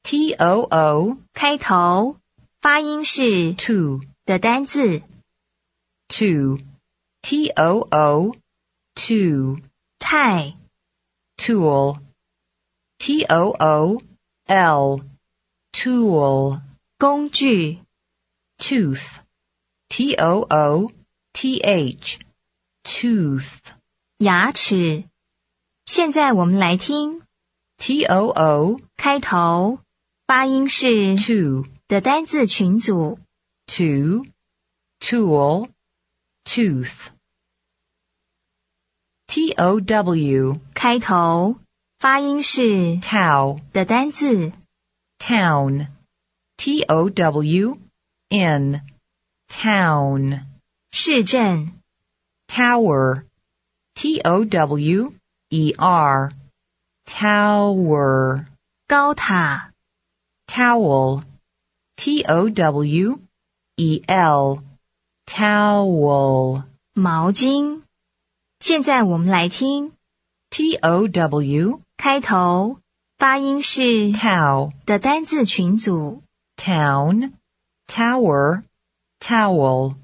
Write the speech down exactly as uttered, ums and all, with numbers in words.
T O O 开头，发音是 to 的单字。 to T O O to 太 tool T O O L tool 工具 tooth T O O T H tooth 牙齿。现在我们来听 T O O 开头，发音是 to 的单字群组。 to tool tooth T O W 开头，发音是 tow 的单字。 town T O W N town 市镇 tower T O W E R tower 高塔 towel T O W E L towel 毛巾。现在我们来听 T O W 开头，发音是 tow 的单字群组。 town tower towel